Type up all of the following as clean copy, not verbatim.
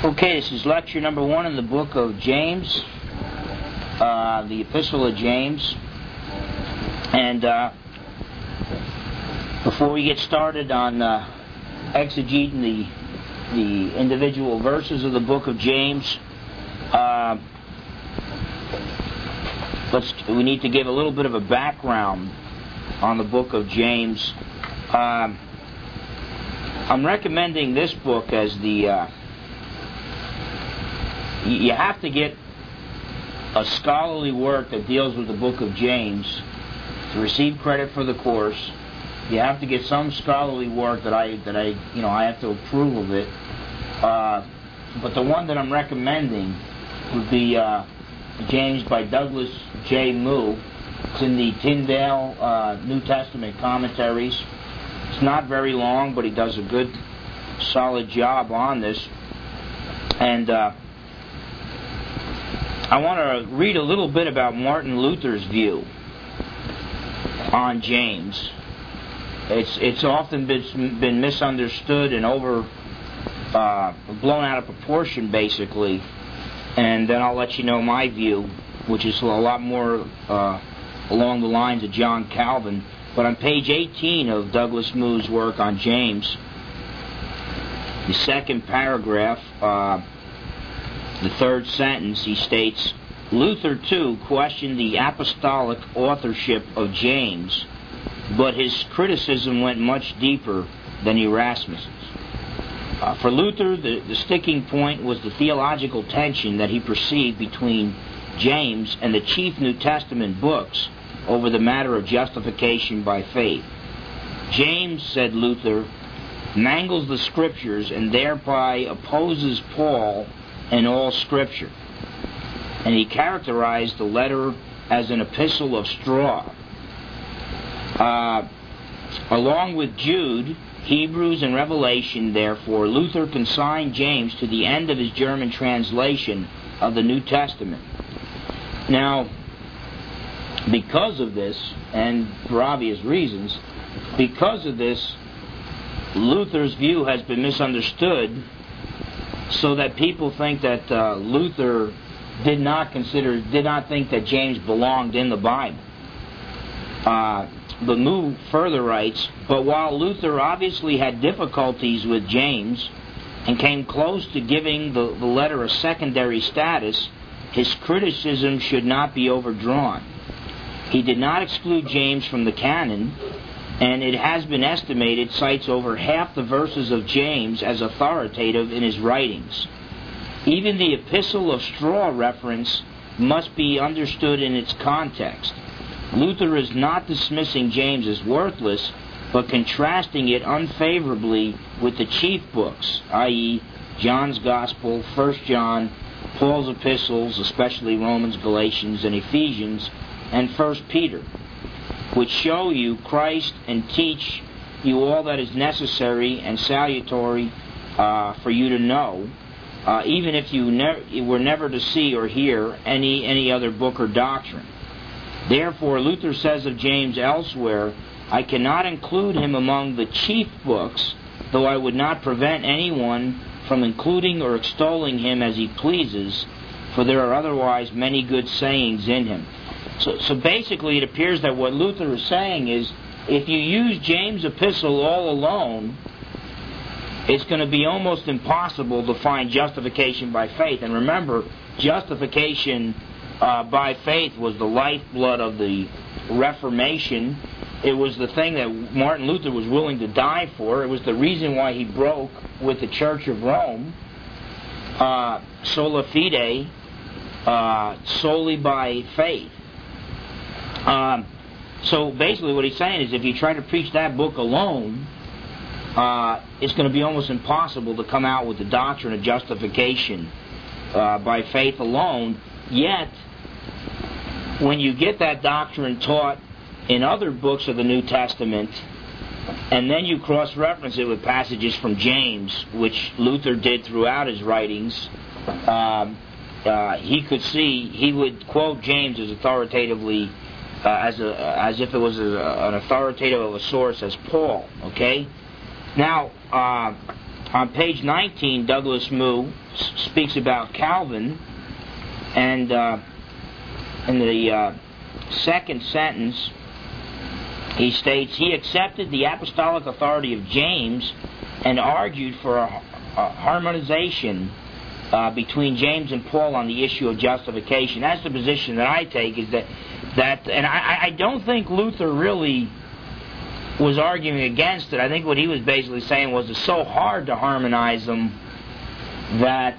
Okay, this is lecture number 1 in the book of James, the Epistle of James. And before we get started on exegeting the individual verses of the book of James, we need to give a little bit of a background on the book of James. I'm recommending this book as you have to get a scholarly work that deals with the book of James to receive credit for the course. You have to get some scholarly work that I have to approve of it. But the one that I'm recommending would be James by Douglas J. Moo. It's in the Tyndale New Testament commentaries. It's not very long, but he does a good, solid job on this. And I want to read a little bit about Martin Luther's view on James. It's often been misunderstood and blown out of proportion, basically. And then I'll let you know my view, which is a lot more along the lines of John Calvin. But on page 18 of Douglas Moo's work on James, the second paragraph, the third sentence, he states, Luther, too, questioned the apostolic authorship of James, but his criticism went much deeper than Erasmus's. For Luther, the sticking point was the theological tension that he perceived between James and the chief New Testament books over the matter of justification by faith. James, said Luther, mangles the Scriptures and thereby opposes Paul and all Scripture. And he characterized the letter as an epistle of straw. Along with Jude, Hebrews, and Revelation, therefore, Luther consigned James to the end of his German translation of the New Testament. Now, because of this, and for obvious reasons, because of this, Luther's view has been misunderstood, so that people think that Luther did not think that James belonged in the Bible. But Moo further writes, but while Luther obviously had difficulties with James and came close to giving the letter a secondary status, his criticism should not be overdrawn. He did not exclude James from the canon, and it has been estimated cites over half the verses of James as authoritative in his writings. Even the epistle of straw reference must be understood in its context. Luther is not dismissing James as worthless, but contrasting it unfavorably with the chief books, i.e., John's Gospel, 1 John, Paul's epistles, especially Romans, Galatians, and Ephesians, and 1 Peter, which show you Christ and teach you all that is necessary and salutary for you to know, even if you were never to see or hear any other book or doctrine. Therefore, Luther says of James elsewhere, I cannot include him among the chief books, though I would not prevent anyone from including or extolling him as he pleases, for there are otherwise many good sayings in him. So basically it appears that what Luther is saying is, if you use James' epistle all alone, it's going to be almost impossible to find justification by faith. And remember, justification by faith was the lifeblood of the Reformation. It was the thing that Martin Luther was willing to die for. It was the reason why he broke with the Church of Rome. Sola fide, solely by faith. So basically what he's saying is, if you try to preach that book alone, it's going to be almost impossible to come out with the doctrine of justification by faith alone. Yet, when you get that doctrine taught in other books of the New Testament, and then you cross-reference it with passages from James, which Luther did throughout his writings, he would quote James as authoritatively, as if it was an authoritative of a source as Paul. Okay. Now, On page 19, Douglas Moo speaks about Calvin, and in the second sentence, he states, he accepted the apostolic authority of James and argued for a harmonization between James and Paul on the issue of justification. That's the position that I take, is that and I don't think Luther really was arguing against it. I think what he was basically saying was it's so hard to harmonize them that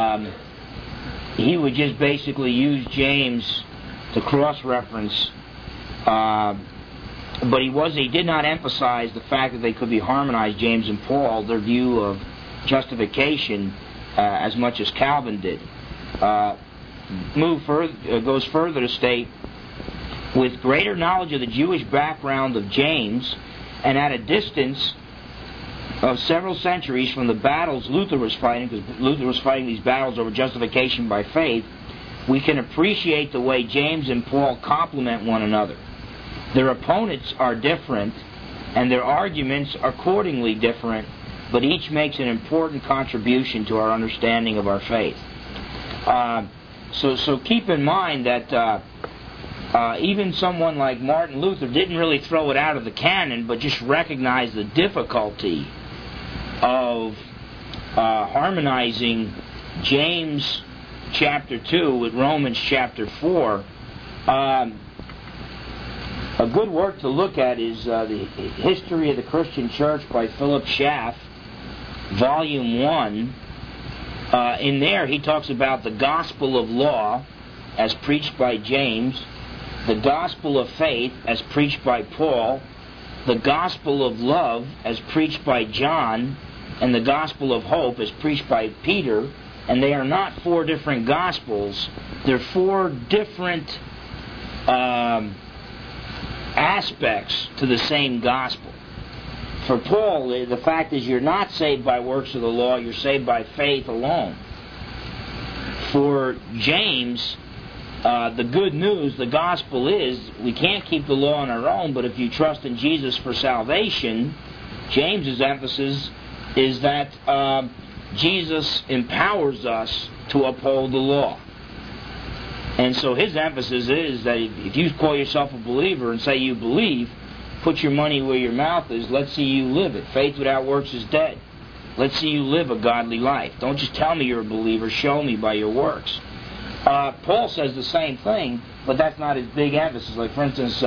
he would just basically use James to cross-reference, but he did not emphasize the fact that they could be harmonized, James and Paul, their view of justification, as much as Calvin did. Goes further to state, with greater knowledge of the Jewish background of James, and at a distance of several centuries from the battles Luther was fighting, because Luther was fighting these battles over justification by faith, we can appreciate the way James and Paul complement one another. Their opponents are different, and their arguments are accordingly different, but each makes an important contribution to our understanding of our faith. So keep in mind that even someone like Martin Luther didn't really throw it out of the canon, but just recognized the difficulty of harmonizing James chapter 2 with Romans chapter 4. A good work to look at is the History of the Christian Church by Philip Schaff, Volume 1. In there he talks about the gospel of law as preached by James, the gospel of faith as preached by Paul, the gospel of love as preached by John, and the gospel of hope as preached by Peter. And they are not four different gospels, they're four different aspects to the same gospel. For Paul, the fact is you're not saved by works of the law, you're saved by faith alone. For James, the good news, the gospel is, we can't keep the law on our own, but if you trust in Jesus for salvation, James's emphasis is that Jesus empowers us to uphold the law. And so his emphasis is that if you call yourself a believer and say you believe, put your money where your mouth is, let's see you live it. Faith without works is dead. Let's see you live a godly life. Don't just tell me you're a believer, show me by your works. Paul says the same thing, but that's not his big emphasis. Like, for instance,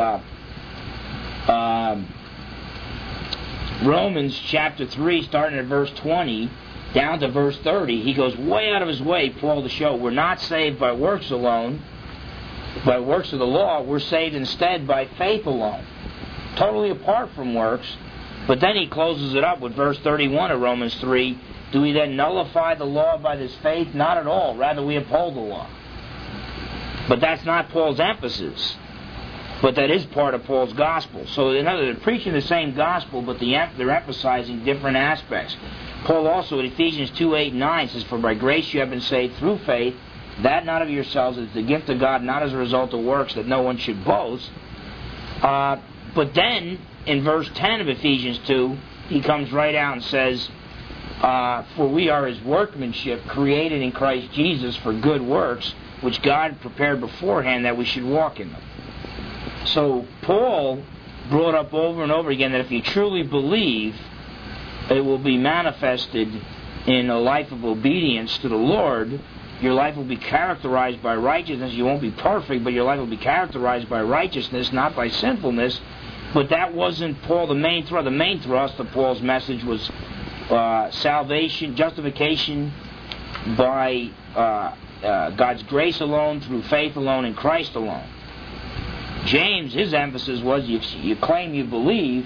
Romans chapter 3, starting at verse 20, down to verse 30, he goes way out of his way, Paul, to show we're not saved by works alone, by works of the law. We're saved instead by faith alone, totally apart from works. But then he closes it up with verse 31 of Romans 3. Do we then nullify the law by this faith? Not at all. Rather, we uphold the law. But that's not Paul's emphasis. But that is part of Paul's gospel. So in other words, they're preaching the same gospel, but they're emphasizing different aspects. Paul also in Ephesians 2, 8, and 9 says, for by grace you have been saved through faith, that not of yourselves, is the gift of God, not as a result of works, that no one should boast. But then, in verse 10 of Ephesians 2, he comes right out and says, for we are his workmanship, created in Christ Jesus for good works, which God prepared beforehand that we should walk in them. So Paul brought up over and over again that if you truly believe, it will be manifested in a life of obedience to the Lord. Your life will be characterized by righteousness. You won't be perfect, but your life will be characterized by righteousness, not by sinfulness. But that wasn't Paul the main thrust. The main thrust of Paul's message was salvation, justification by God's grace alone, through faith alone, in Christ alone. James, his emphasis was, you claim you believe,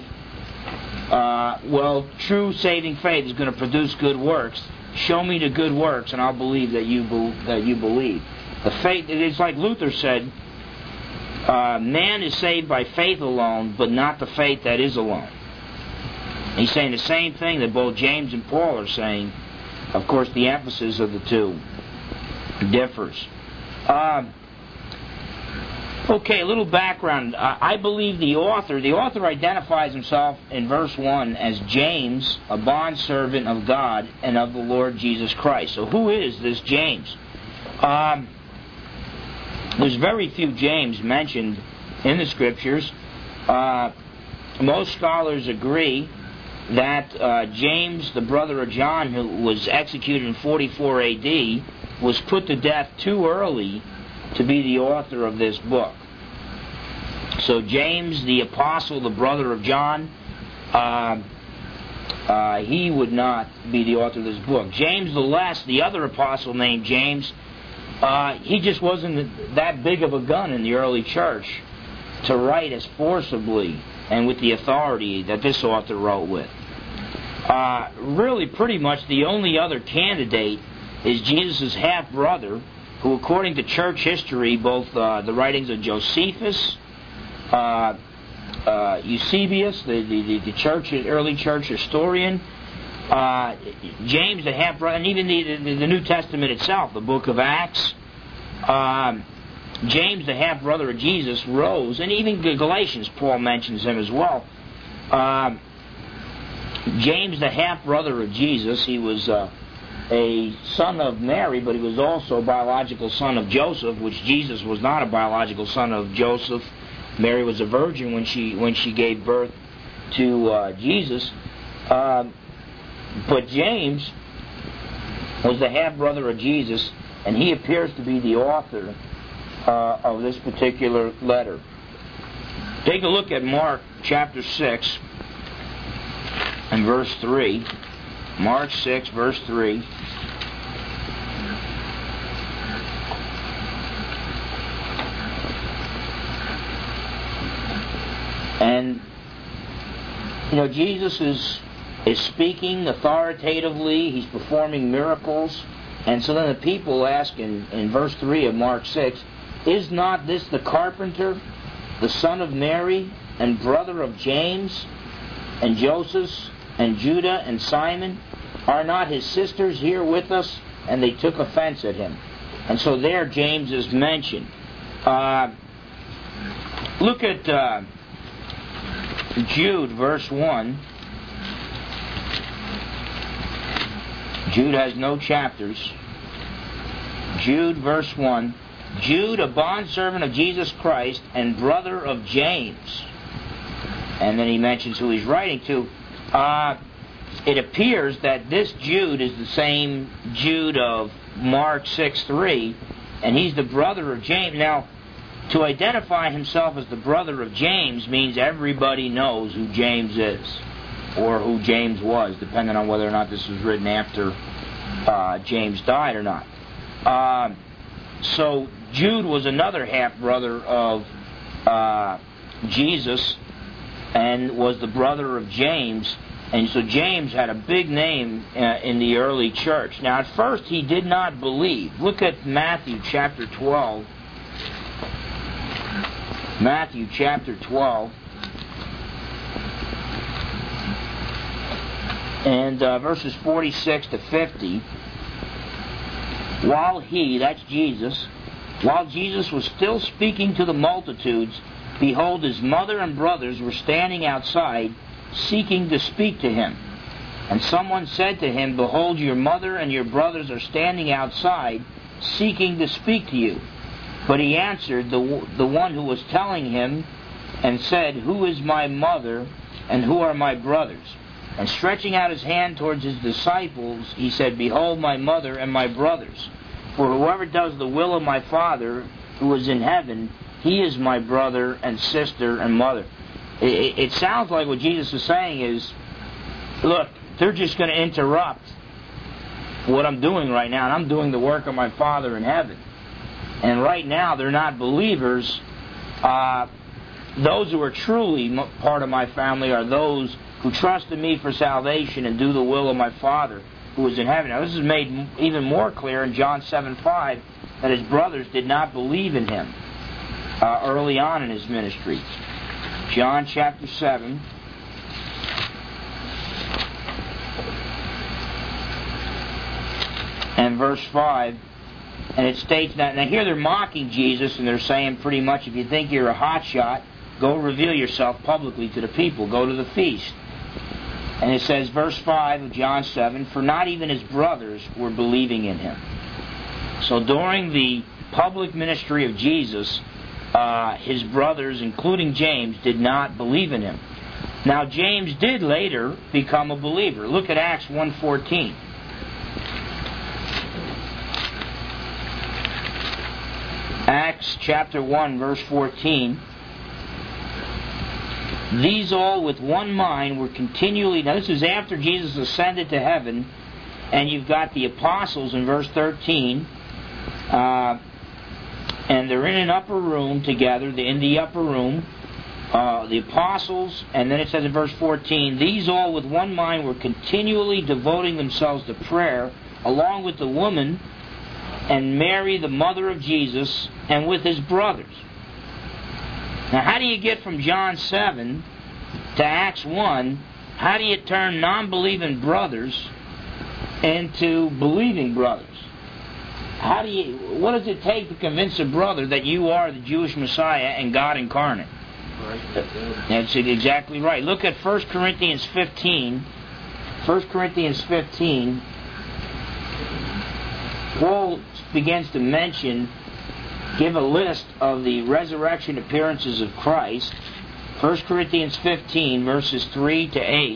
well, true saving faith is going to produce good works. Show me the good works, and I'll believe that you believe. The faith, it's like Luther said, man is saved by faith alone, but not the faith that is alone. He's saying the same thing that both James and Paul are saying. Of course, the emphasis of the two differs. Okay, a little background. I believe the author identifies himself in verse 1 as James, a bondservant of God and of the Lord Jesus Christ. So who is this James? There's very few James mentioned in the Scriptures. Most scholars agree that James, the brother of John, who was executed in 44 A.D., was put to death too early to be the author of this book. So James, the apostle, the brother of John, he would not be the author of this book. James the Less, the other apostle named James, he just wasn't that big of a gun in the early church to write as forcibly and with the authority that this author wrote with. Really, pretty much the only other candidate is Jesus' half-brother, who, according to church history, both the writings of Josephus, Eusebius, the early church historian, James, the half-brother, and even the New Testament itself, the book of Acts, James, the half-brother of Jesus, rose, and even Galatians, Paul mentions him as well. James, the half-brother of Jesus, he was a son of Mary, but he was also a biological son of Joseph, which Jesus was not a biological son of Joseph. Mary was a virgin when she gave birth to Jesus. But James was the half-brother of Jesus, and he appears to be the author of this particular letter. Take a look at Mark chapter 6 and verse 3. Mark 6, verse 3. And, Jesus is speaking authoritatively. He's performing miracles. And so then the people ask in verse 3 of Mark 6, "Is not this the carpenter, the son of Mary, and brother of James, and Joseph, and Judah, and Simon? Are not his sisters here with us?" And they took offense at him. And so there James is mentioned. Look at Jude, verse 1. Jude has no chapters. Jude, verse 1. Jude, a bondservant of Jesus Christ and brother of James. And then he mentions who he's writing to. It appears that this Jude is the same Jude of Mark 6:3, and he's the brother of James. Now, to identify himself as the brother of James means everybody knows who James is, or who James was, depending on whether or not this was written after James died or not. So Jude was another half-brother of Jesus and was the brother of James. And so James had a big name in the early church. Now, at first, he did not believe. Look at Matthew chapter 12. Matthew chapter 12. And verses 46 to 50. While he, that's Jesus, while Jesus was still speaking to the multitudes, behold, his mother and brothers were standing outside, seeking to speak to him. And someone said to him, "Behold, your mother and your brothers are standing outside, seeking to speak to you." But he answered the one who was telling him, and said, "Who is my mother, and who are my brothers?" And stretching out his hand towards his disciples, he said, "Behold my mother and my brothers. For whoever does the will of my Father who is in heaven, he is my brother and sister and mother." It sounds like what Jesus is saying is, look, they're just going to interrupt what I'm doing right now, and I'm doing the work of my Father in heaven. And right now, they're not believers. Those who are truly part of my family are those who trust in me for salvation and do the will of my Father who is in heaven. Now, this is made even more clear in John 7:5, that his brothers did not believe in him early on in his ministry. John chapter 7. And verse 5. And it states that, now here they're mocking Jesus, and they're saying pretty much, if you think you're a hotshot, go reveal yourself publicly to the people. Go to the feast. And it says, verse 5 of John 7, for not even his brothers were believing in him. So during the public ministry of Jesus, his brothers, including James, did not believe in him. Now James did later become a believer. Look at Acts 1:14. Acts chapter 1, verse 14. These all with one mind were continually... Now this is after Jesus ascended to heaven, and you've got the apostles in verse 13, and they're in an upper room together, in the upper room, the apostles, and then it says in verse 14, these all with one mind were continually devoting themselves to prayer, along with the woman and Mary, the mother of Jesus, and with his brothers. Now, how do you get from John 7 to Acts 1? How do you turn non-believing brothers into believing brothers? What does it take to convince a brother that you are the Jewish Messiah and God incarnate? That's exactly right. Look at 1 Corinthians 15. 1 Corinthians 15, Paul begins to give a list of the resurrection appearances of Christ. 1 Corinthians 15, verses 3 to 8.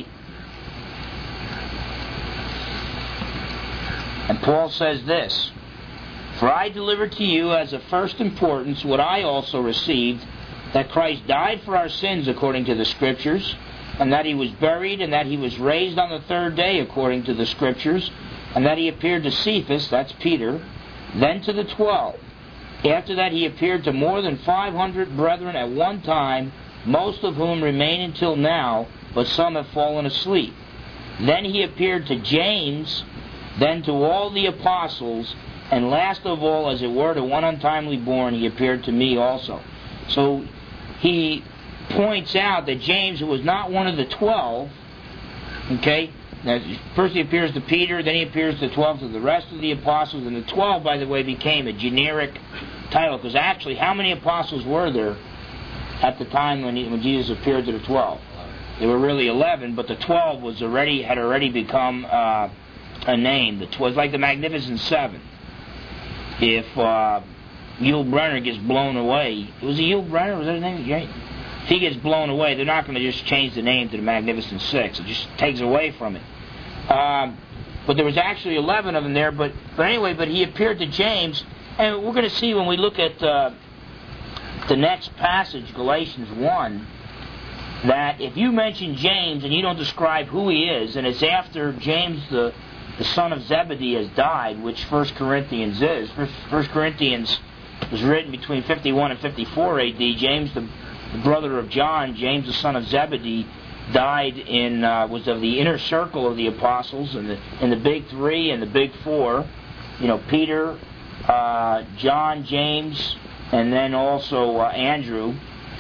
And Paul says this, for I delivered to you as of first importance what I also received, that Christ died for our sins according to the Scriptures, and that he was buried, and that he was raised on the third day according to the Scriptures, and that he appeared to Cephas, that's Peter, then to the 12. After that he appeared to more than 500 brethren at one time, most of whom remain until now, but some have fallen asleep. Then he appeared to James, then to all the apostles, and last of all, as it were, to one untimely born, he appeared to me also. So he points out that James was not one of the 12, okay? Now, first he appears to Peter, then he appears to 12 to the rest of the apostles, and the 12, by the way, became a generic title, because actually, how many apostles were there at the time when Jesus appeared to the 12? There were really 11, but the 12 had already become a name. It was like the Magnificent Seven. If Yul Brynner gets blown away, was it Yul Brynner? Was that his name? Right? If he gets blown away, they're not going to just change the name to the Magnificent Six. It just takes away from it. But there was actually 11 of them there. But he appeared to James, and we're going to see when we look at the next passage, Galatians 1, that if you mention James and you don't describe who he is, and it's after James the son of Zebedee has died, which 1 Corinthians is. 1 Corinthians was written between 51 and 54 A.D. James, the brother of John, James the son of Zebedee, died was of the inner circle of the apostles in the big three and the big four. Peter, John, James, and then also Andrew.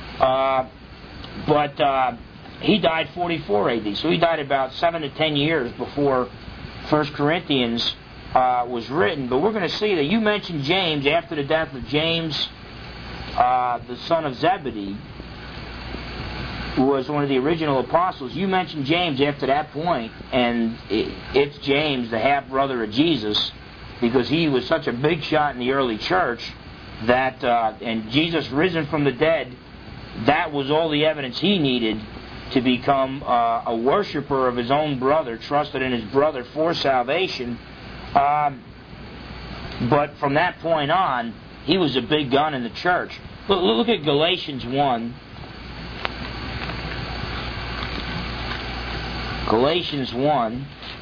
But he died 44 A.D., so he died about 7 to 10 years before 1 Corinthians was written. But we're going to see that you mentioned James after the death of James, the son of Zebedee, who was one of the original apostles. You mentioned James after that point, and it's James, the half-brother of Jesus, because he was such a big shot in the early church that, and Jesus risen from the dead, that was all the evidence he needed to become a worshiper of his own brother, trusted in his brother for salvation. But from that point on, he was a big gun in the church. Look at Galatians 1. Galatians 1.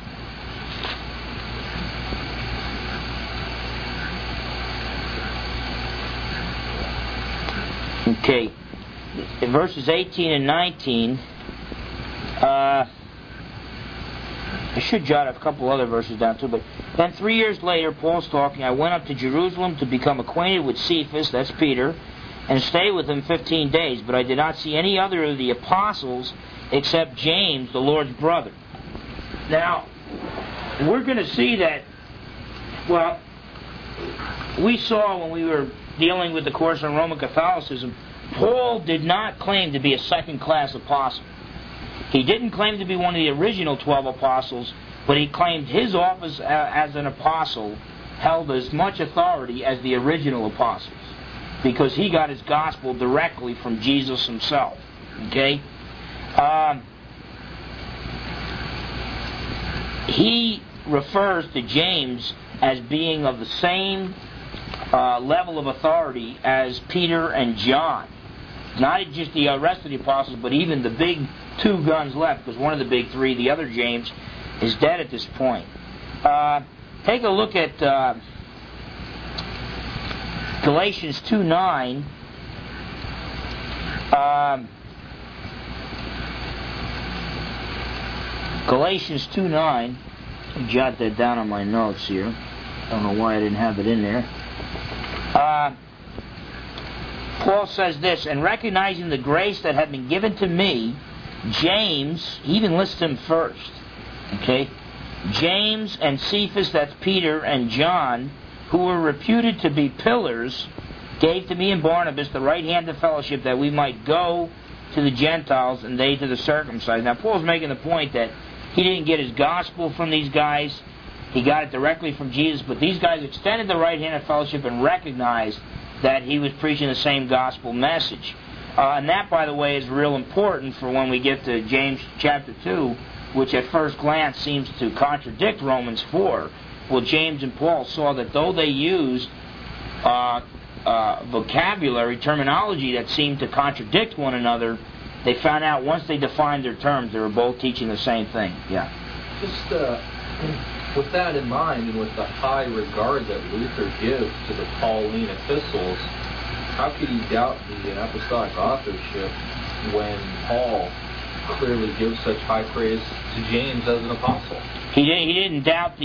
Okay. In verses 18 and 19, I should jot a couple other verses down too, but then 3 years later, Paul's talking, I went up to Jerusalem to become acquainted with Cephas, that's Peter, and stay with him 15 days, but I did not see any other of the apostles except James, the Lord's brother. Now, we're going to see that, well, we saw when we were dealing with the course on Roman Catholicism, Paul did not claim to be a second-class apostle. He didn't claim to be one of the original 12 apostles, but he claimed his office as an apostle held as much authority as the original apostles, because he got his gospel directly from Jesus himself. Okay? He refers to James as being of the same level of authority as Peter and John. Not just the rest of the apostles, but even the big two guns left, because one of the big three, the other James, is dead at this point. Take a look at Galatians 2:9. Galatians 2:9. I'll jot that down on my notes here. I don't know why I didn't have it in there. Paul says this, and recognizing the grace that had been given to me, James, he even lists him first. Okay? James and Cephas, that's Peter and John, who were reputed to be pillars, gave to me and Barnabas the right hand of fellowship that we might go to the Gentiles and they to the circumcised. Now Paul's making the point that he didn't get his gospel from these guys. He got it directly from Jesus, but these guys extended the right hand of fellowship and recognized that he was preaching the same gospel message. And that, by the way, is real important for when we get to James chapter 2, which at first glance seems to contradict Romans 4. Well, James and Paul saw that though they used vocabulary, terminology that seemed to contradict one another, they found out once they defined their terms, they were both teaching the same thing. Yeah. Just with that in mind, and with the high regard that Luther gives to the Pauline epistles, how could he doubt the apostolic authorship when Paul clearly gives such high praise to James as an apostle? He didn't doubt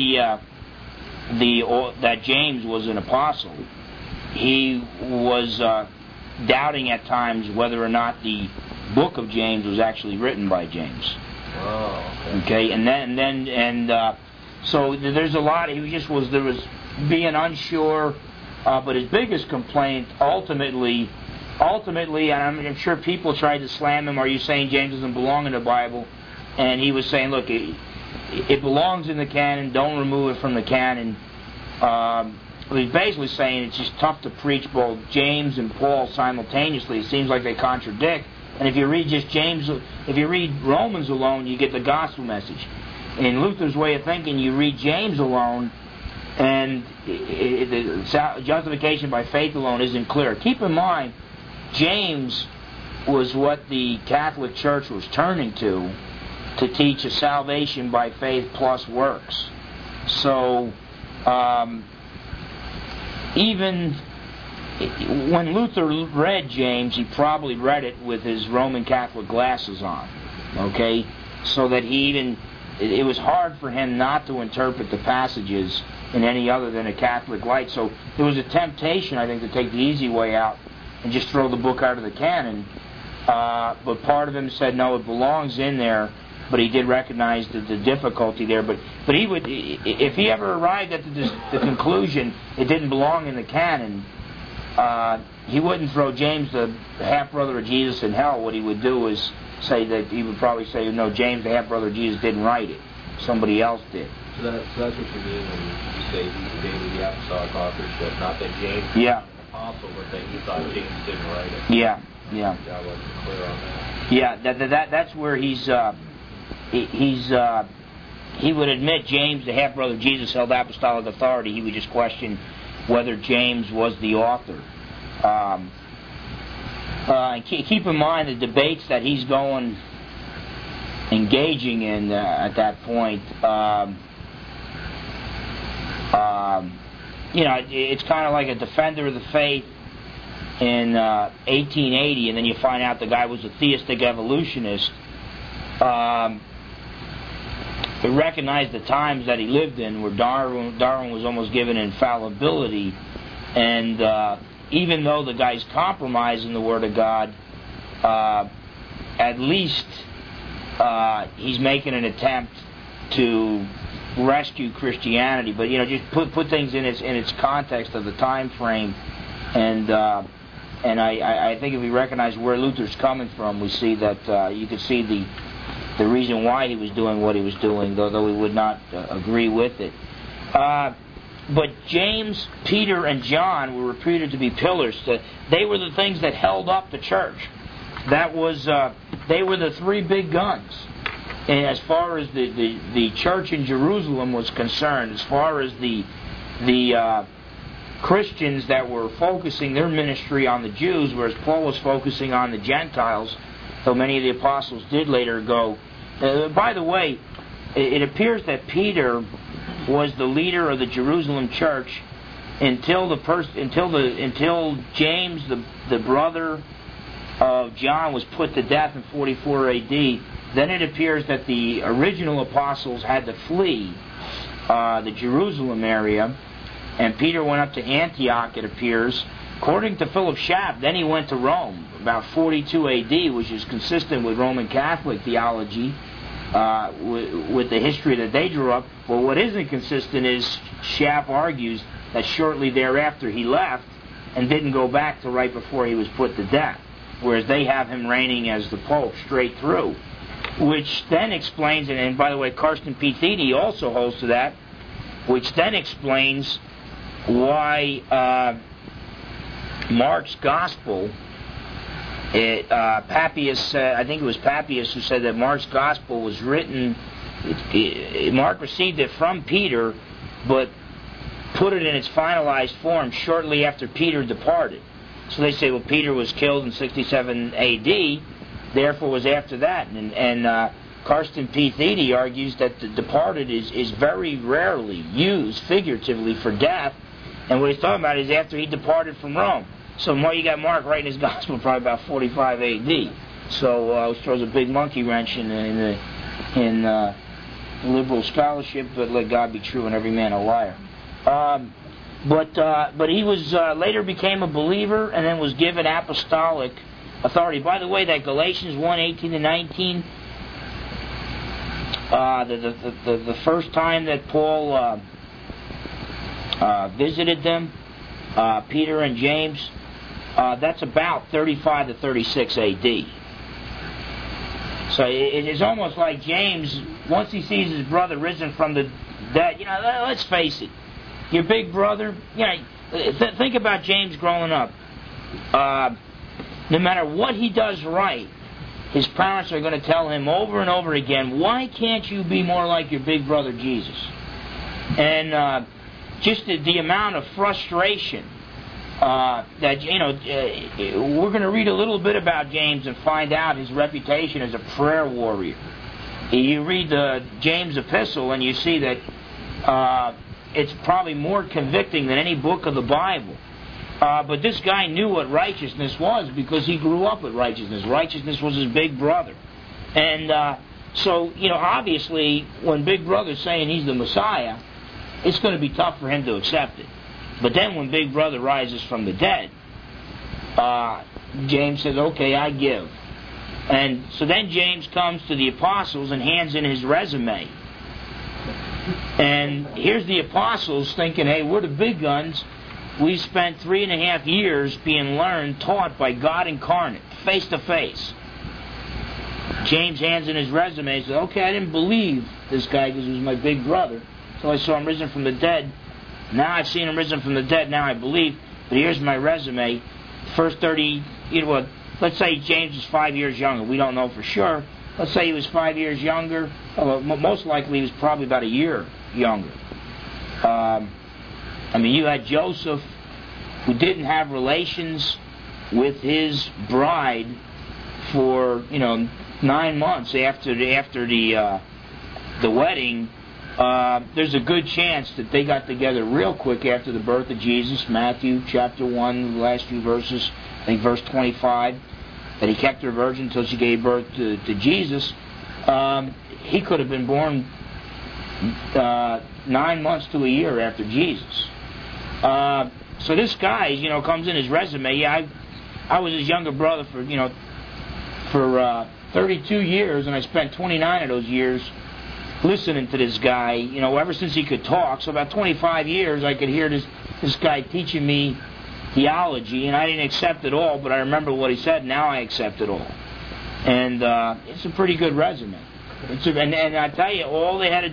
that James was an apostle. He was doubting at times whether or not the book of James was actually written by James. Oh, okay. So there's a lot. There was being unsure, but his biggest complaint ultimately, and I'm sure people tried to slam him. Are you saying James doesn't belong in the Bible? And he was saying, look, it belongs in the canon. Don't remove it from the canon. He's basically saying it's just tough to preach both James and Paul simultaneously. It seems like they contradict. And if you read just James, if you read Romans alone, you get the gospel message. In Luther's way of thinking, you read James alone, and the justification by faith alone isn't clear. Keep in mind, James was what the Catholic Church was turning to teach a salvation by faith plus works. So, even when Luther read James, he probably read it with his Roman Catholic glasses on. Okay? So that it was hard for him not to interpret the passages in any other than a Catholic light. So there was a temptation, I think, to take the easy way out and just throw the book out of the canon. But part of him said, no, it belongs in there. But he did recognize the difficulty there. But he would, if he ever arrived at the conclusion it didn't belong in the canon, he wouldn't throw James, the half-brother of Jesus, in hell. What he would do is say that he would probably say, no, James, the half-brother of Jesus, didn't write it. Somebody else did. So that's what you mean when you say he gave the apostolic authorship, not that James was an apostle, but that he thought James didn't write it. Yeah. I wasn't clear on that. Yeah, that's where he would admit James, the half-brother of Jesus, held apostolic authority. He would just question whether James was the author. And keep in mind the debates that he's engaging in at that point. It's kind of like a defender of the faith in 1880, and then you find out the guy was a theistic evolutionist. He recognized the times that he lived in, where Darwin was almost given infallibility, and even though the guy's compromising the Word of God, at least he's making an attempt to rescue Christianity, but just put things in its context of the time frame, and I think if we recognize where Luther's coming from, we see that you could see the reason why he was doing what he was doing, though we would not agree with it. But James, Peter, and John were reputed to be pillars. They were the things that held up the church. They were the three big guns. And as far as the church in Jerusalem was concerned, as far as the Christians that were focusing their ministry on the Jews, whereas Paul was focusing on the Gentiles, though many of the apostles did later go. By the way, it appears that Peter was the leader of the Jerusalem church until James, the brother of John, was put to death in 44 A.D. Then it appears that the original apostles had to flee the Jerusalem area, and Peter went up to Antioch, it appears. According to Philip Schaff, then he went to Rome, about 42 A.D., which is consistent with Roman Catholic theology, with the history that they drew up. Well, what isn't consistent is Schaff argues that shortly thereafter he left and didn't go back to right before he was put to death, whereas they have him reigning as the Pope straight through. Which then explains, and by the way, Carsten P. Thiede also holds to that, which then explains why Mark's Gospel, Papias, I think it was Papias who said that Mark's Gospel was written, Mark received it from Peter, but put it in its finalized form shortly after Peter departed. So they say, well, Peter was killed in 67 A.D., therefore was after that. And Carsten P. Thiede argues that the departed is very rarely used figuratively for death, and what he's talking about is after he departed from Rome. So you got Mark writing his gospel probably about 45 A.D. So which throws a big monkey wrench in liberal scholarship, but let God be true and every man a liar. But he was later became a believer and then was given apostolic authority. By the way, that Galatians 1:18-19, the first time that Paul visited them, Peter and James, that's about 35 to 36 A.D. So it is almost like James, once he sees his brother risen from the dead, let's face it, your big brother, think about James growing up. No matter what he does right, his parents are going to tell him over and over again, why can't you be more like your big brother Jesus? And just the amount of frustration that, we're going to read a little bit about James and find out his reputation as a prayer warrior. You read the James epistle and you see that it's probably more convicting than any book of the Bible. But this guy knew what righteousness was because he grew up with righteousness. Righteousness was his big brother. And so, obviously, when Big Brother's saying he's the Messiah, it's going to be tough for him to accept it. But then when Big Brother rises from the dead, James says, okay, I give. And so then James comes to the apostles and hands in his resume. And here's the apostles thinking, hey, we're the big guns. We spent 3.5 years being taught by God incarnate, face to face. James hands in his resume and says, okay, I didn't believe this guy because he was my big brother. So I saw him risen from the dead. Now I've seen him risen from the dead. Now I believe. But here's my resume. First 30, let's say James was 5 years younger. We don't know for sure. Let's say he was 5 years younger. Most likely he was probably about a year younger. You had Joseph, who didn't have relations with his bride for 9 months after the wedding. There's a good chance that they got together real quick after the birth of Jesus. Matthew chapter 1, the last few verses, I think verse 25, that he kept her virgin until she gave birth to Jesus. He could have been born 9 months to a year after Jesus. So this guy, comes in his resume. Yeah, I was his younger brother for 32 years, and I spent 29 of those years listening to this guy, ever since he could talk. So about 25 years I could hear this guy teaching me theology, and I didn't accept it all, but I remember what he said. Now I accept it all. And it's a pretty good resume. And I tell you, all they had to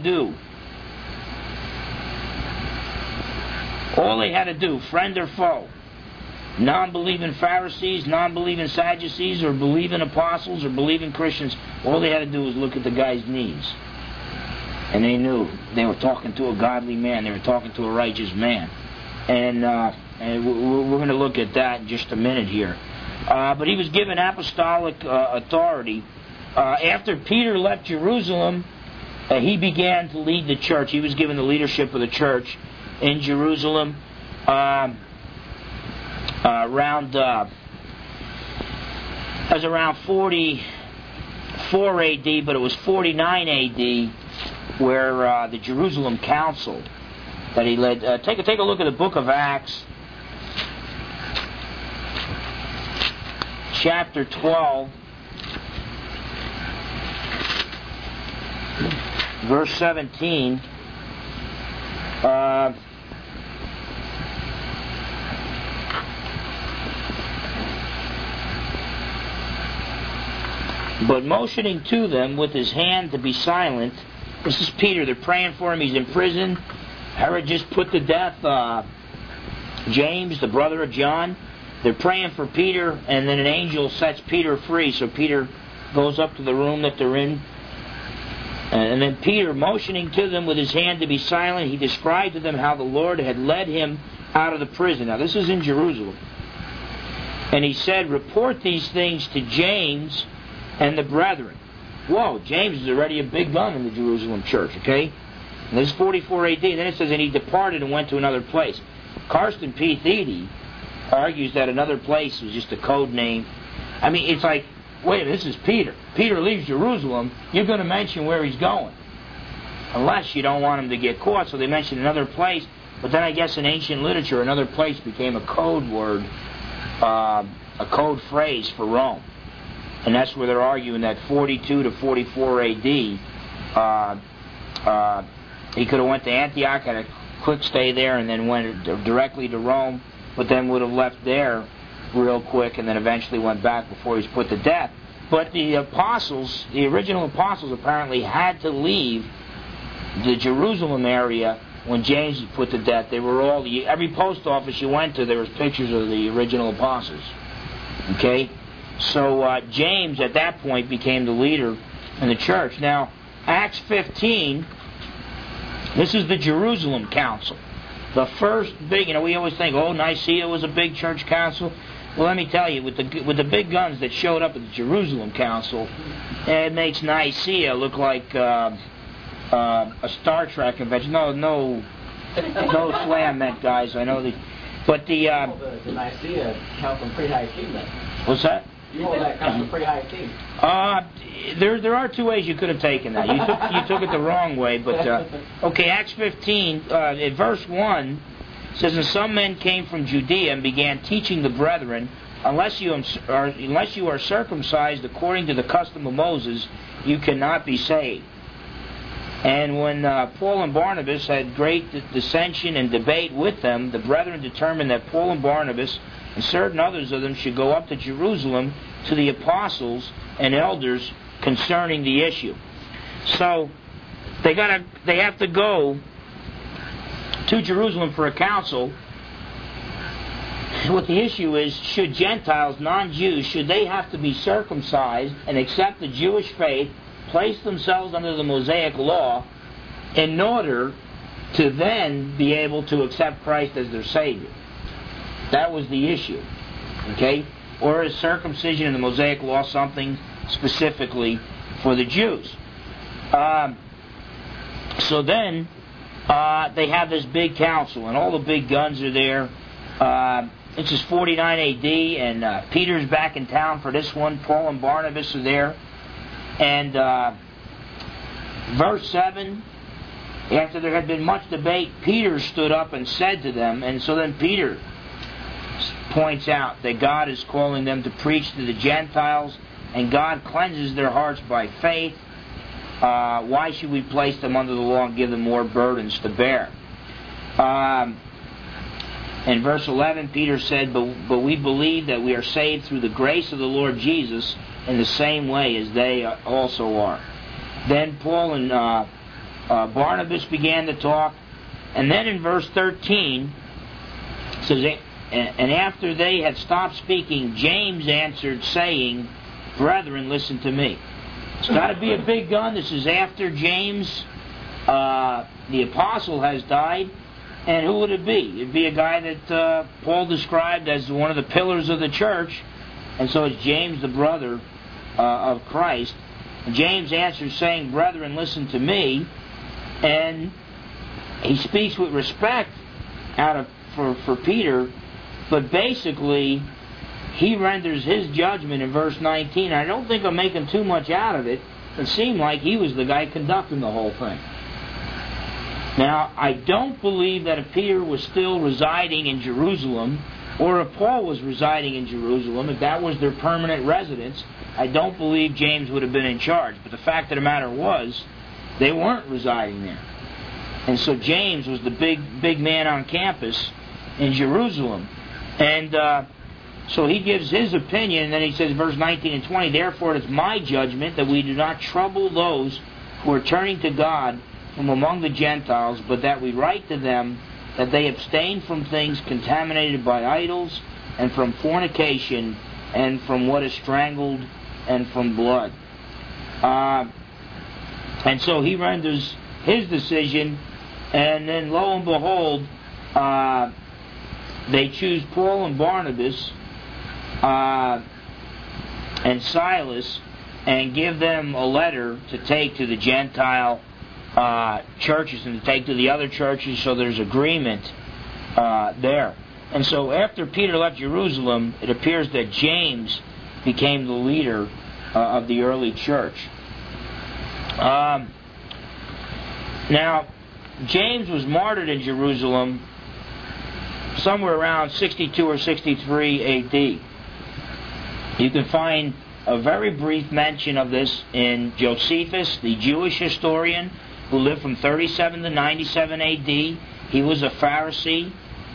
do, friend or foe, non-believing Pharisees, non-believing Sadducees, or believing apostles, or believing Christians, all they had to do was look at the guy's knees. And they knew they were talking to a godly man. They were talking to a righteous man. And we're going to look at that in just a minute here. But he was given apostolic authority. After Peter left Jerusalem, he began to lead the church. He was given the leadership of the church in Jerusalem around 44 A.D., but it was 49 A.D. where the Jerusalem Council that he led. Take a look at the book of Acts, chapter 12, verse 17. But motioning to them with his hand to be silent, this is Peter. They're praying for him. He's in prison. Herod just put to death James, the brother of John. They're praying for Peter, and then an angel sets Peter free. So Peter goes up to the room that they're in. And then Peter, motioning to them with his hand to be silent, he described to them how the Lord had led him out of the prison. Now, this is in Jerusalem. And he said, report these things to James and the brethren. Whoa, James is already a big gun in the Jerusalem church, okay? And this is 44 A.D. And then it says, and he departed and went to another place. Carsten P. Thiede argues that another place was just a code name. I mean, it's like, wait a minute, this is Peter. Peter leaves Jerusalem, you're going to mention where he's going. Unless you don't want him to get caught, so they mention another place. But then I guess in ancient literature, another place became a code word, a code phrase for Rome. And that's where they're arguing that 42 to 44 A.D., he could have went to Antioch, had a quick stay there, and then went directly to Rome, but then would have left there real quick and then eventually went back before he was put to death. But the apostles, the original apostles, apparently had to leave the Jerusalem area when James was put to death. They were all, every post office you went to, there was pictures of the original apostles. Okay? So James at that point became the leader in the church. Now, Acts 15, this is the Jerusalem Council. The first big, we always think, Nicaea was a big church council. Well, let me tell you, with the big guns that showed up at the Jerusalem Council, it makes Nicaea look like a Star Trek convention. No slam meant, guys. I know but the Nicaea council pretty high esteem then. What's that? You hold that council pretty high esteem. There are two ways you could have taken that. You took it the wrong way, but okay. Acts 15, in verse 1. It says, and some men came from Judea and began teaching the brethren, unless you are circumcised according to the custom of Moses, you cannot be saved. And when Paul and Barnabas had great dissension and debate with them, the brethren determined that Paul and Barnabas and certain others of them should go up to Jerusalem to the apostles and elders concerning the issue. So they have to go to Jerusalem for a council. What the issue is, should Gentiles, non-Jews, should they have to be circumcised and accept the Jewish faith, place themselves under the Mosaic law, in order to then be able to accept Christ as their Savior? That was the issue. Okay? Or is circumcision in the Mosaic law something specifically for the Jews? So then they have this big council, and all the big guns are there. This is 49 A.D., and Peter's back in town for this one. Paul and Barnabas are there. And verse 7, after there had been much debate, Peter stood up and said to them, and so then Peter points out that God is calling them to preach to the Gentiles, and God cleanses their hearts by faith. Why should we place them under the law and give them more burdens to bear? In verse 11, Peter said, but we believe that we are saved through the grace of the Lord Jesus in the same way as they also are. Then Paul and Barnabas began to talk. And then in verse 13, it says, and after they had stopped speaking, James answered, saying, Brethren, listen to me. It's got to be a big gun. This is after James, the apostle, has died. And who would it be? It'd be a guy that Paul described as one of the pillars of the church. And so it's James, the brother of Christ. And James answers saying, Brethren, listen to me. And he speaks with respect for Peter. But basically, he renders his judgment in verse 19. I don't think I'm making too much out of it. It seemed like he was the guy conducting the whole thing. Now, I don't believe that if Peter was still residing in Jerusalem, or if Paul was residing in Jerusalem, if that was their permanent residence, I don't believe James would have been in charge. But the fact of the matter was, they weren't residing there. And so James was the big man on campus in Jerusalem. And so he gives his opinion, and then he says, verse 19 and 20, Therefore it is my judgment that we do not trouble those who are turning to God from among the Gentiles, but that we write to them that they abstain from things contaminated by idols, and from fornication, and from what is strangled, and from blood. And so he renders his decision, and then lo and behold, they choose Paul and Barnabas and Silas and give them a letter to take to the Gentile churches and to take to the other churches, so there's agreement there. And so after Peter left Jerusalem, it appears that James became the leader of the early church. Now, James was martyred in Jerusalem somewhere around 62 or 63 A.D. You can find a very brief mention of this in Josephus, the Jewish historian, who lived from 37 to 97 A.D. He was a Pharisee.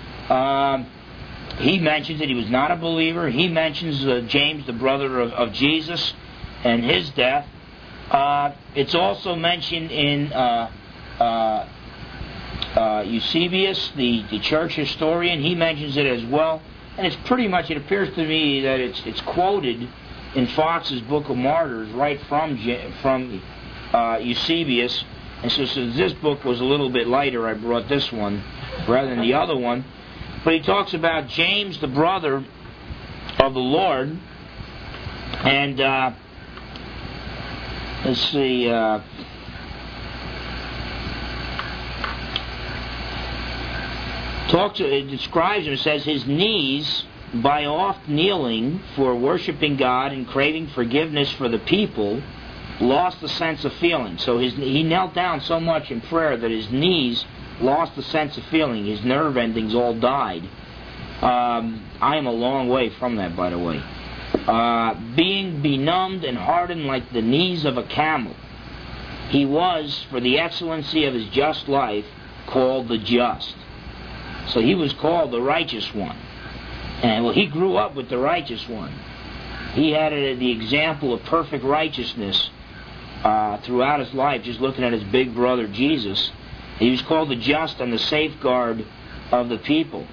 He mentions that he was not a believer. He mentions James, the brother of Jesus, and his death. It's also mentioned in Eusebius, the church historian. He mentions it as well. And it's pretty much, it appears to me that it's quoted in Fox's Book of Martyrs right from Eusebius. And so since this book was a little bit lighter, I brought this one rather than the other one. But he talks about James, the brother of the Lord. And let's see. It describes him, it says, his knees, by oft kneeling for worshiping God and craving forgiveness for the people, lost the sense of feeling. So he knelt down so much in prayer that his knees lost the sense of feeling. His nerve endings all died. I am a long way from that, by the way. Being benumbed and hardened like the knees of a camel, he was, for the excellency of his just life, called the just. So he was called the righteous one. And well, he grew up with the righteous one. He had the example of perfect righteousness throughout his life, just looking at his big brother Jesus. He was called the just and the safeguard of the people.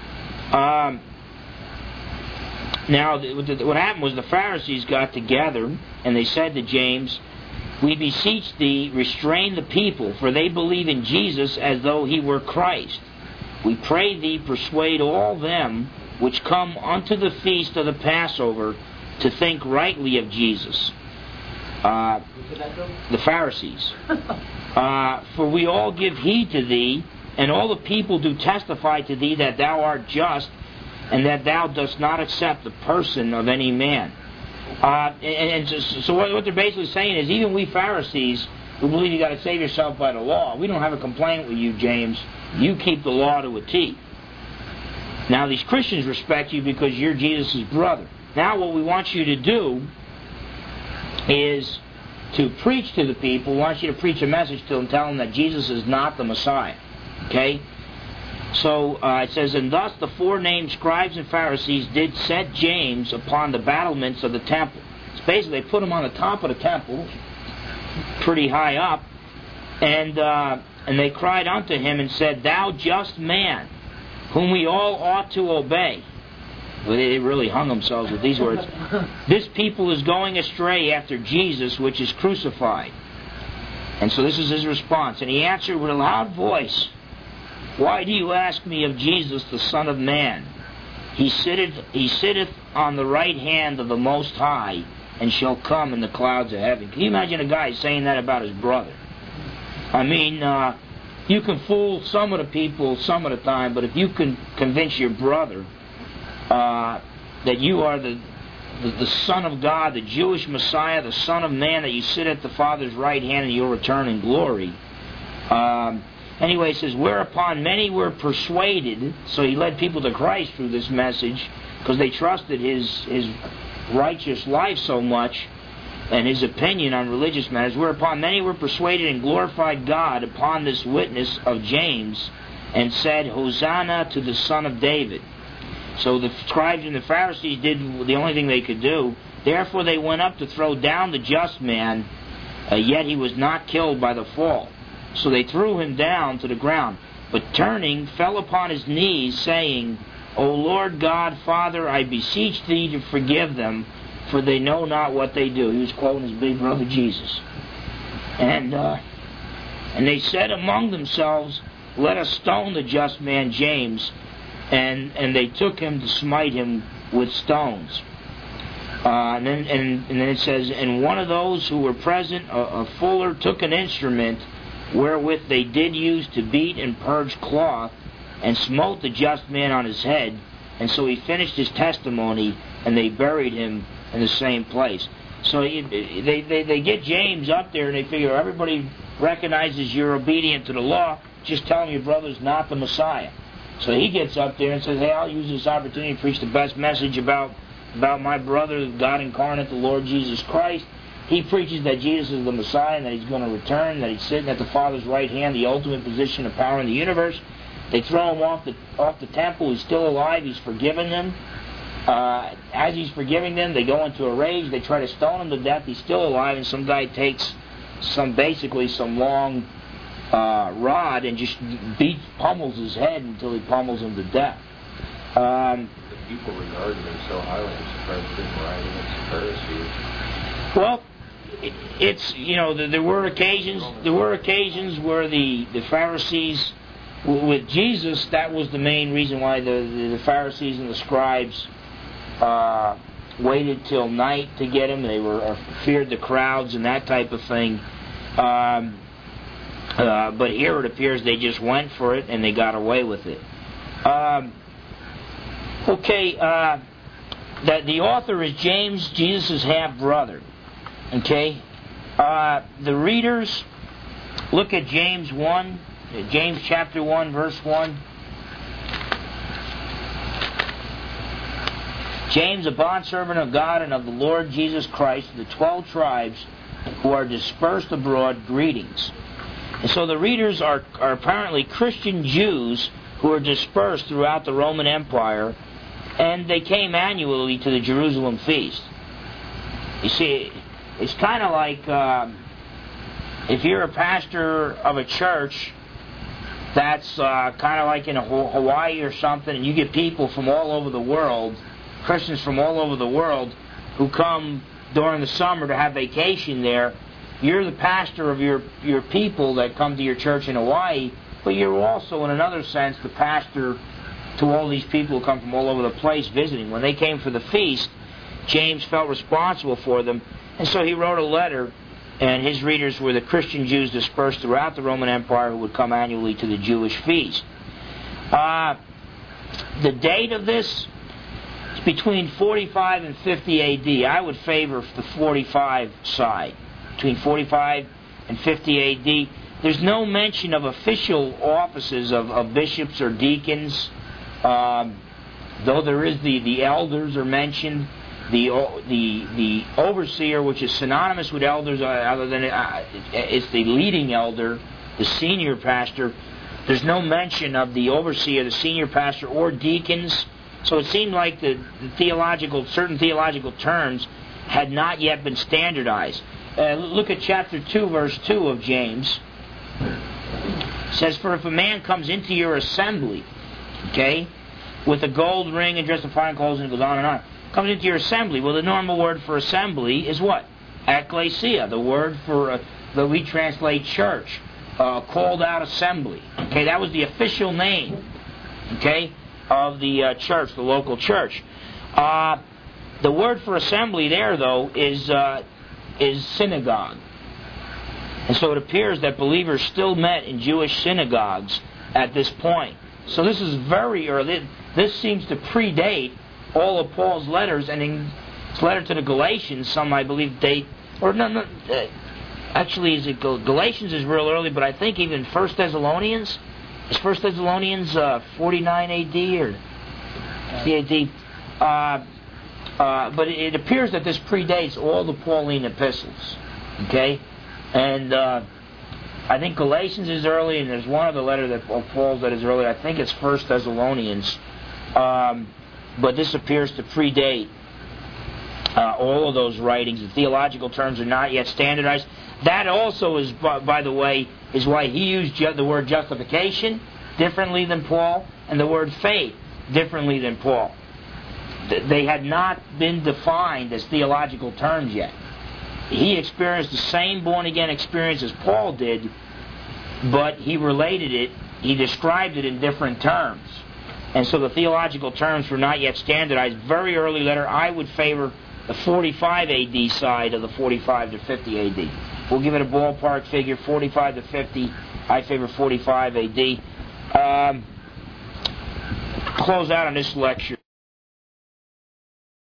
Now, what happened was the Pharisees got together and they said to James, We beseech thee, restrain the people, for they believe in Jesus as though he were Christ. We pray thee, persuade all them which come unto the feast of the Passover to think rightly of Jesus. The Pharisees. For we all give heed to thee, and all the people do testify to thee that thou art just, and that thou dost not accept the person of any man. So what they're basically saying is, even we Pharisees who believe you got to save yourself by the law, we don't have a complaint with you, James. You keep the law to a T. Now these Christians respect you because you're Jesus' brother. Now what we want you to do is to preach to the people, wants you to preach a message to them, tell them that Jesus is not the Messiah. Okay? So it says, and thus the four-named scribes and Pharisees did set James upon the battlements of the temple. So basically, they put him on the top of the temple, pretty high up, and they cried unto him and said, Thou just man, whom we all ought to obey. Well, they really hung themselves with these words. This people is going astray after Jesus, which is crucified. And so this is his response. And he answered with a loud voice, Why do you ask me of Jesus, the Son of Man? He sitteth on the right hand of the Most High, and shall come in the clouds of heaven. Can you imagine a guy saying that about his brother? I mean, you can fool some of the people some of the time, but if you can convince your brother that you are the Son of God, the Jewish Messiah, the Son of Man, that you sit at the Father's right hand and you'll return in glory. Anyway, it says, whereupon many were persuaded, so he led people to Christ through this message, because they trusted his righteous life so much, and his opinion on religious matters, whereupon many were persuaded and glorified God upon this witness of James, and said, Hosanna to the Son of David. So the scribes and the Pharisees did the only thing they could do. Therefore they went up to throw down the just man, yet he was not killed by the fall. So they threw him down to the ground, but turning, fell upon his knees, saying, O Lord God, Father, I beseech thee to forgive them, for they know not what they do. He was quoting his big brother Jesus. And they said among themselves, Let us stone the just man James. And they took him to smite him with stones. And then it says, and one of those who were present, a fuller, took an instrument wherewith they did use to beat and purge cloth, and smote the just man on his head. And so he finished his testimony, and they buried him in the same place. So they get James up there, and they figure everybody recognizes you're obedient to the law. Just tell him your brother's not the Messiah. So he gets up there and says, hey, I'll use this opportunity to preach the best message about my brother, God incarnate, the Lord Jesus Christ. He preaches that Jesus is the Messiah and that he's going to return, that he's sitting at the Father's right hand, the ultimate position of power in the universe. They throw him off the temple. He's still alive. He's forgiven them. As he's forgiving them, they go into a rage. They try to stone him to death. He's still alive, and some guy takes some long rod and just pummels his head until he pummels him to death. The people regarded him so highly. I'm surprised they didn't rise against the Pharisees. Well, it's there were occasions where the Pharisees, with Jesus, that was the main reason why the Pharisees and the scribes waited till night to get him. They feared the crowds and that type of thing. But here it appears they just went for it and they got away with it. That the author is James, Jesus' half-brother. Okay? The readers, look at James 1, James chapter 1, verse 1. James, a bondservant of God and of the Lord Jesus Christ, the 12 tribes who are dispersed abroad, greetings. And so the readers are apparently Christian Jews who are dispersed throughout the Roman Empire, and they came annually to the Jerusalem feast. You see, it's kind of like if you're a pastor of a church that's kind of like in Hawaii or something, and you get people from all over the world, Christians from all over the world, who come during the summer to have vacation there. You're the pastor of your people that come to your church in Hawaii, but you're also, in another sense, the pastor to all these people who come from all over the place visiting. When they came for the feast, James felt responsible for them, and so he wrote a letter, and his readers were the Christian Jews dispersed throughout the Roman Empire who would come annually to the Jewish feast. The date of this is between 45 and 50 A.D. I would favor the 45 side. Between 45 and 50 A.D. There's no mention of official offices of bishops or deacons, though there is the elders are mentioned. the overseer, which is synonymous with elders, other than it's the leading elder, the senior pastor. There's no mention of the overseer, the senior pastor, or deacons. So it seemed like the certain theological terms had not yet been standardized. Look at chapter 2, verse 2 of James. It says, "For if a man comes into your assembly," okay, "with a gold ring and dressed in fine clothes," and it goes on and on, comes into your assembly. Well, the normal word for assembly is what? Ecclesia, the word for that we translate church, called out assembly. Okay, that was the official name, okay, of the church, the local church. The word for assembly there, though, is synagogue. And so it appears that believers still met in Jewish synagogues at this point. So this is very early. This seems to predate all of Paul's letters, and in his letter to the Galatians, some I believe date, or no, actually Galatians is real early, but I think even 1 Thessalonians, is 1 Thessalonians 49 AD or AD? But it appears that this predates all the Pauline epistles, okay? And I think Galatians is early, and there's one other letter of Paul's that is early. I think it's 1 Thessalonians. But this appears to predate all of those writings. The theological terms are not yet standardized. That also is, by the way, is why he used the word justification differently than Paul, and the word faith differently than Paul. They had not been defined as theological terms yet. He experienced the same born-again experience as Paul did, but he related it, he described it in different terms. And so the theological terms were not yet standardized. Very early letter, I would favor the 45 AD side of the 45 to 50 AD. We'll give it a ballpark figure, 45 to 50. I favor 45 AD. Close out on this lecture.